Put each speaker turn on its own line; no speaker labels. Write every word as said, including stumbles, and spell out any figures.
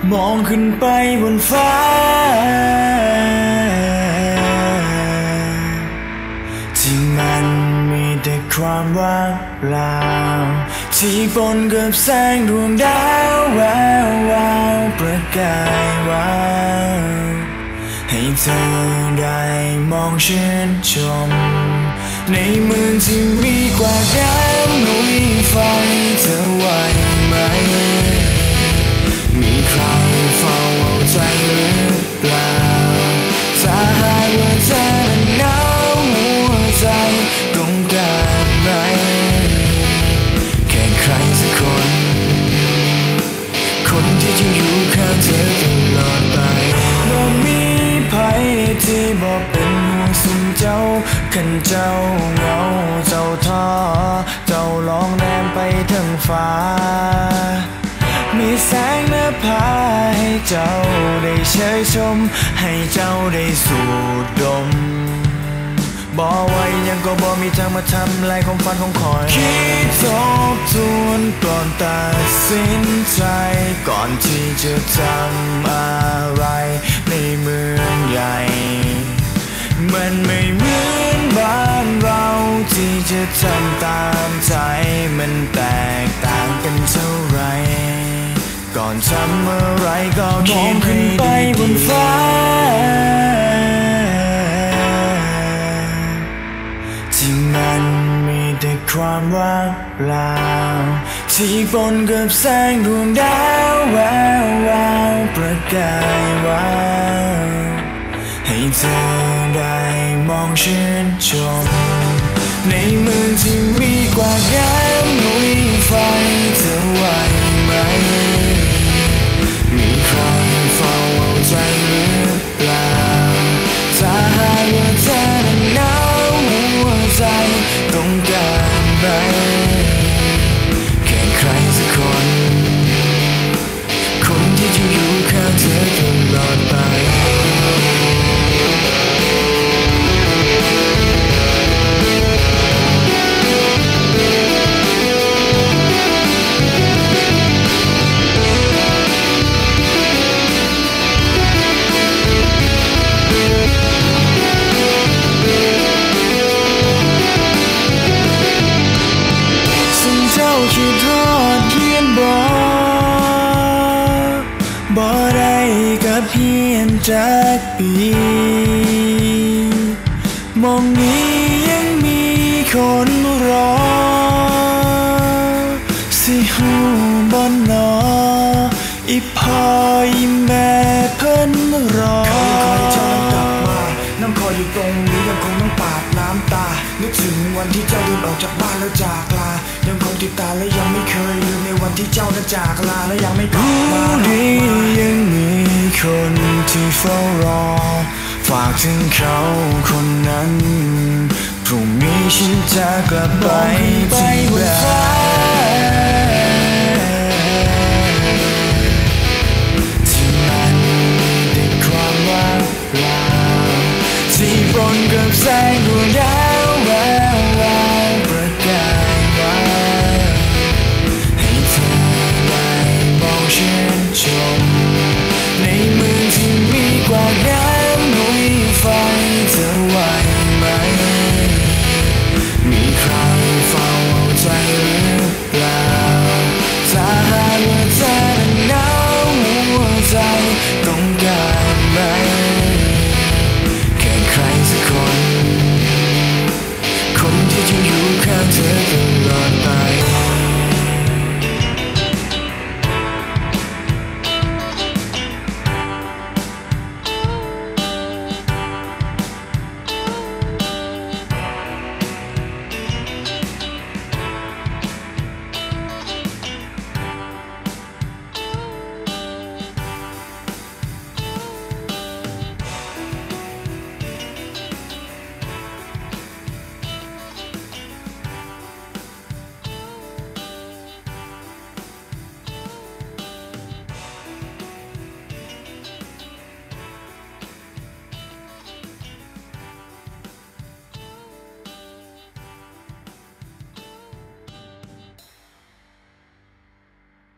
มองขึ้นไปบนฟ้าที่มันมีแต่ความว่างเปล่าที่ปนกับแสงดวงดาวแวววาวประกายวาวให้เธอได้มองชื่นชมในเมืองที่มีกว่าน้ำลุยไฟเธอไหวไหมมีใครเฝ้าเอาใจหรือเปล่าถ้าหากว่าเธอหนาวหัวใจต้องการไหมแค่ใครสักคนคนที่จะอยู่ข้างเธอตลอดไปบ่มีภัยที่บอกเป็นห่วงสุมเจ้าขันเจ้าเหงาเจ้าท้อเจ้าลองแนมไปถึงฟ้ามีแสงนภาให้เจ้าได้เชยชมให้เจ้าได้สูดดมบ่ไว้ยังก็บ่มีทางมาทำลายความฝันของคอยคิดทบทวนก่อนตัดสินใจก่อนที่จะทำอะไรในเมืองใหญ่มันไม่เหมือนบ้านเราที่จะทำตามใจมันแตกต่างกันเท่าไรก่อนทำอะไรก็คิดให้ดีบนฟ้าที่มันมีแต่ความว่างเปล่าที่ปนกับแสงดวงดาวแวววาวประกายวาวให้เธอได้มองชื่นชมในเมืองที่มีกว่าน้ำลุยไฟเธอไหวไหมมีใครเฝ้าเอาใจหรือเปล่าถ้าหากว่าเธอนั้นหนาวหัวใจต้องการไหมแค่ใครสักคนคนที่จะอยู่ข้างเธอตลอดไปคิดทอดเขียนบ่บ่ได้กับเพียนจากปีมองนี้ยังมีคนรอสิหูบ่นออีพ่ออีแม่เพิ่นรอคอยเจ้านั้นกลับมาน้ำคอยอยู่ตรงนี้ยังคงต้องปาดน้ำตานึกถึงวันที่เจ้าเดินออกจากบ้านแล้วจากลายังคงติดตาและยังไม่เคยลืมในวันที่เจ้านั้นจากลาและยังไม่กลับมาดียังมีคนที่เฝ้ารอฝากถึงเขาคนนั้นพรุ่งนี้ฉันจะกลับไปที่บ้าน